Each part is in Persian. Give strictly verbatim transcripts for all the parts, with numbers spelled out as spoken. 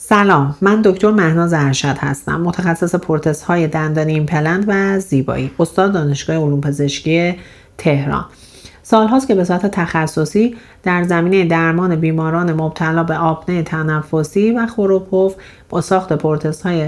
سلام، من دکتر مهناز ارشد هستم، متخصص پروتزهای دندانی ایمپلنت و زیبایی، استاد دانشگاه علوم پزشکی تهران. سالهاست که به صورت تخصصی در زمینه درمان بیماران مبتلا به آپنه تنفسی و خروپف با ساخت پروتزهای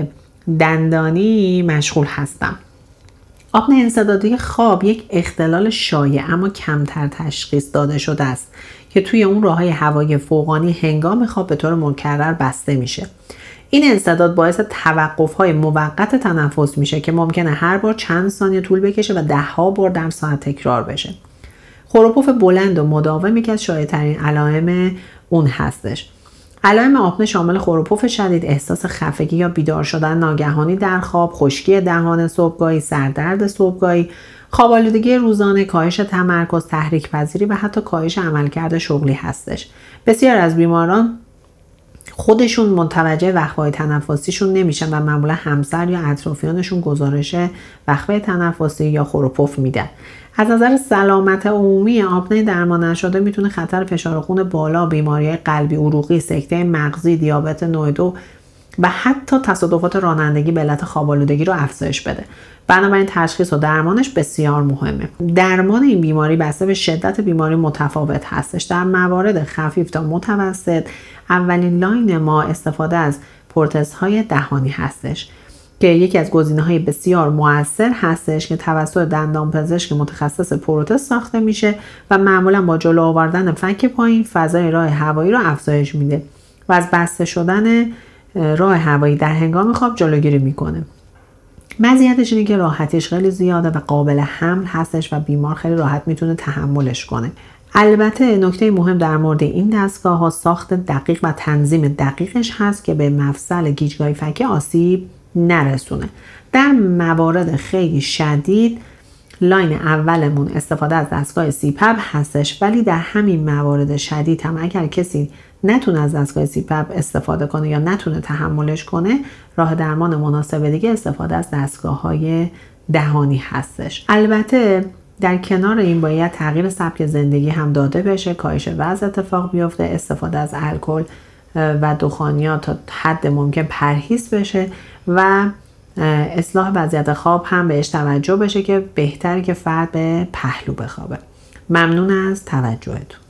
دندانی مشغول هستم. آپنه انسدادی خواب یک اختلال شایع اما کمتر تشخیص داده شده است که توی اون راه‌های هوایی فوقانی هنگام خواب به طور مکرر بسته میشه. این انسداد باعث توقف‌های موقت تنفس میشه که ممکنه هر بار چند ثانیه طول بکشه و ده‌ها بار در ساعت تکرار بشه. خروپف بلند و مداومی که از شایع‌ترین علائم اون هستش. علائم آپنه شامل خروپف شدید، احساس خفگی یا بیدار شدن ناگهانی در خواب، خشکی دهان صبحگاهی، سردرد صبحگاهی، خواب‌آلودگی روزانه، کاهش تمرکز، تحریک پذیری و حتی کاهش عملکرد شغلی هستش. بسیار از بیماران خودشون متوجه وقفه‌های تنفسیشون نمیشن و معمولا همسر یا اطرافیانشون گزارش وقفه تنفسی یا خروپف میدن. از نظر سلامت عمومی آپنه درمان نشده میتونه خطر فشار خون بالا، بیماری‌های قلبی عروقی، سکته مغزی، دیابت نوع دو و حتی تصادفات رانندگی به علت خواب‌آلودگی رو افزایش بده. بنابراین تشخیص و درمانش بسیار مهمه. درمان این بیماری بسته به شدت بیماری متفاوت هستش. در موارد خفیف تا متوسط اولین لاین ما استفاده از پروتزهای دهانی هستش که یکی از گزینه‌های بسیار مؤثر هستش که توسط دندانپزشک متخصص پروتز ساخته میشه و معمولا با جلو آوردن فک پایین فضای راه هوایی رو افزایش میده و از بسته شدن راه هوایی در هنگام خواب جلوگیری میکنه. مزیتش اینه که راحتیش خیلی زیاده و قابل حمل هستش و بیمار خیلی راحت میتونه تحملش کنه. البته نکته مهم در مورد این دستگاه ها ساخت دقیق و تنظیم دقیقش هست که به مفصل گیجگاهی فکی آسیب نرسونه. در موارد خیلی شدید لاین اولمون استفاده از دستگاه سیپب هستش، ولی در همین موارد شدید هم اگر کسی نتونه از دستگاه سیپب استفاده کنه یا نتونه تحملش کنه، راه درمان مناسب دیگه استفاده از دستگاه‌های دهانی هستش. البته در کنار این باید تغییر سبک زندگی هم داده بشه، کاهش وزن اتفاق بیفته، استفاده از الکل و دخانیات تا حد ممکن پرهیز بشه و اصلاح وضعیت خواب هم بهش توجه بشه که بهتره که فرد به پهلو بخوابه. ممنون از توجهتون.